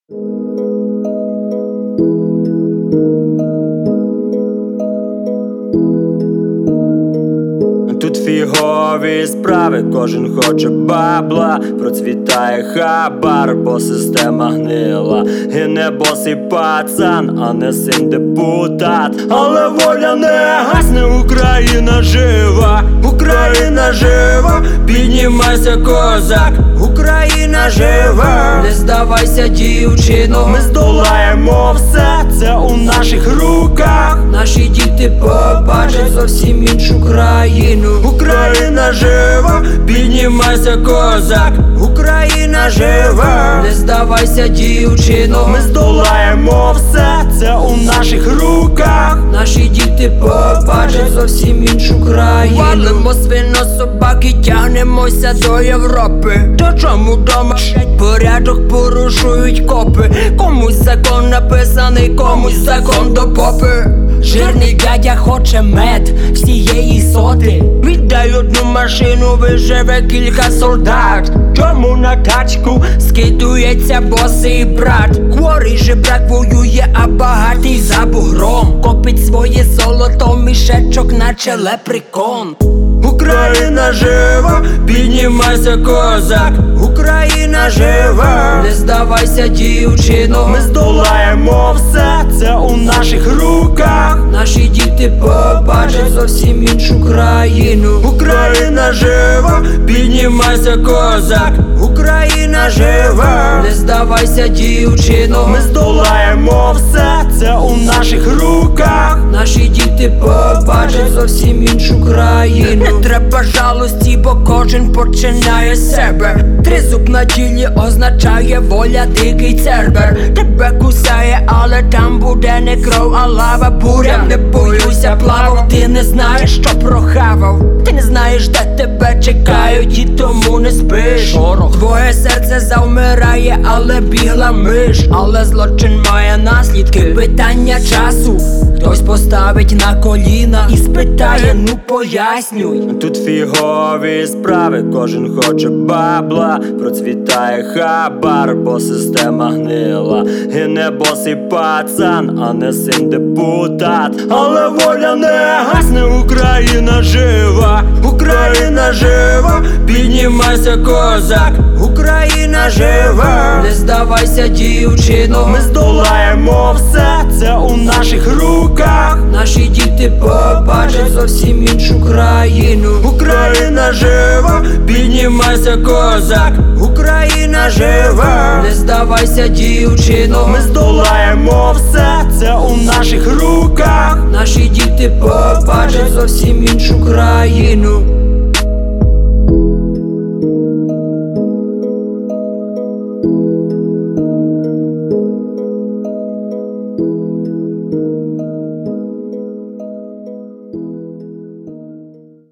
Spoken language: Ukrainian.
Тут фігові справи, кожен хоче бабла, процвітає хабар, бо система гнила. Гине босий пацан, а не син депутат. Але воля не гасне, Україна жива, Україна жива, піднімайся, козак, Україна жива. Не здавайся, дівчино, Ми здолаємо все, це у наших руках. наші діти побачать зовсім іншу країну. Україна жива, піднімайся, козак, Україна жива. Не здавайся, дівчино, Ми здолаємо все, це у наших руках. наші діти побачать зовсім іншу країну. Валимо свинособаки, тягнемося до Європи. То чому дома порядок порушують копи? Комусь закон написаний, комусь закон до попи. Жирний дядя хоче мед всієї соти. Віддай одну машину, виживе кілька солдат. Чому на тачку Скидується босий брат. Хворий жебрак воює, а багатий за бугром. Копить своє золото, мішечок, наче лепрекон. Україна жива, піднімайся, козак, Україна жива. Не здавайся, дівчино, Ми здолаємо все, це у наших руках. наші діти побачать зовсім іншу країну. Україна жива, піднімайся, козак, Україна жива. Не здавайся, дівчино, Ми здолаємо все, це у наших руках. наші діти побачать зовсім іншу країну. Не треба жалості, бо кожен починає з себе. Тризуб на тілі означає воля, дикий цербер. Тебе кусає, але там буде не кров, а лава буря. Не боюся плавав, ти не знаєш, що прохавав. Ти не знаєш, де тебе чекають, і тому не спиш. Твоє серце завмирає, але бігла миш. Але злочин має наслідки, питання часу. Хтось поставить на коліна і спитає, ну пояснюй. Тут фігові справи, кожен хоче бабла, процвітає хабар, бо система гнила. Гине босий пацан, а не син депутат. Але воля не гасне, Україна жива, Україна жива, піднімайся, козак, Україна жива. Не здавайся, дівчино, Ми здолаємо все, це у наших руках. наші діти побачать зовсім іншу країну. Україна жива, піднімайся, козак, Україна жива. Не здавайся, дівчино, Ми здолаємо все, це у наших руках. наші діти побачать зовсім іншу країну.